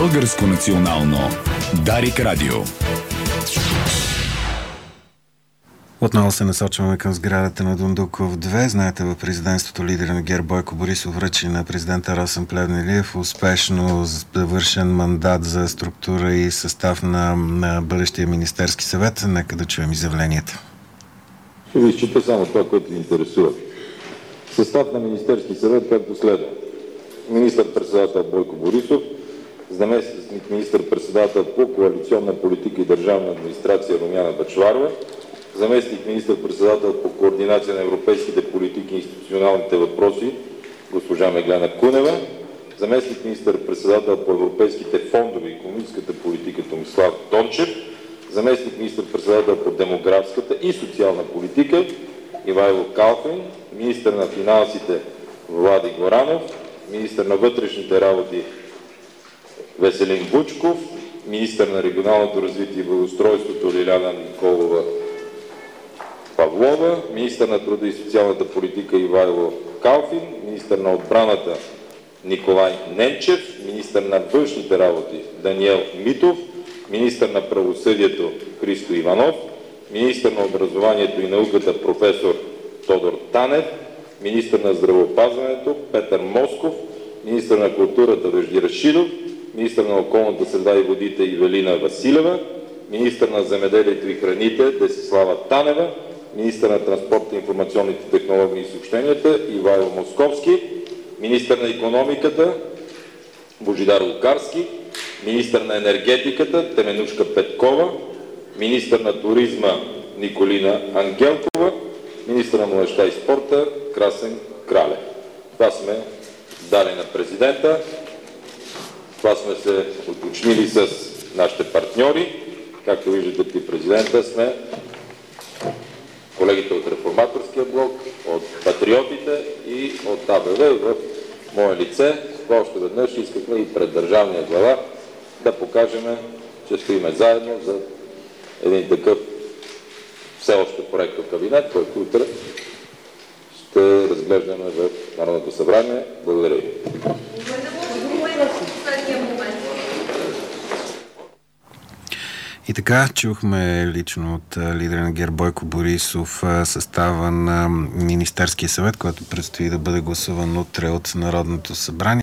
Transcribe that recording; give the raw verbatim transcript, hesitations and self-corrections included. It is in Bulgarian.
Българско национално Дарик Радио. Отново се насочваме към сградата на Дондуков две. Знаете, в президентството лидера на ГЕРБ Бойко Борисов връчи на президента Росен Плевнелиев успешно завършен мандат за структура и състав на, на бъдещия Министерски съвет. Нека да чуем изявленията. Ще ви изчита само това, което ви интересува. Състав на Министерски съвет, както следва. Министър-председател Бойко Борисов, заместник министър-председател по коалиционна политика и държавна администрация Румяна Бъчварова, заместник министър-председател по координация на европейските политики и институционалните въпроси госпожа Меглена Кунева, заместник министър-председател по европейските фондове и икономическата политика Томислав Дончев, заместник министър-председател по демографската и социална политика Ивайло Калфин, министър на финансите Влади Горанов, министър на вътрешните работи Веселин Бучков, министър на регионалното развитие и благоустройството Лиляна Николова Павлова, министър на труда и социалната политика Ивайло Калфин, министър на отбраната Николай Ненчев, министър на външните работи Даниел Митов, министър на правосъдието Христо Иванов, министър на образованието и науката професор Тодор Танев, министър на здравеопазването Петър Москов, министър на културата Вежди Рашидов, министър на околната среда и водите Ивелина Василева, министър на земеделието и храните Десислава Танева, министър на транспорта, информационните технологии и съобщенията Ивайло Московски, министър на икономиката Божидар Лукарски, министър на енергетиката Теменушка Петкова, министър на туризма Николина Ангелкова, министър на младежта и спорта Красен Кралев. Това сме дали на президента. Това сме се уточнили с нашите партньори. Както виждате при президента сме колегите от Реформаторския блок, от Патриотите и от А Б В. И в мое лице, това още веднъж искахме и пред държавния глава да покажем, че стоиме заедно за един такъв все още проект от кабинет, който утре ще разглеждаме в Народното събрание. Благодаря ви. И така, чухме лично от лидера на ГЕРБ Бойко Борисов състава на Министерския съвет, който предстои да бъде гласуван утре от Народното събрание.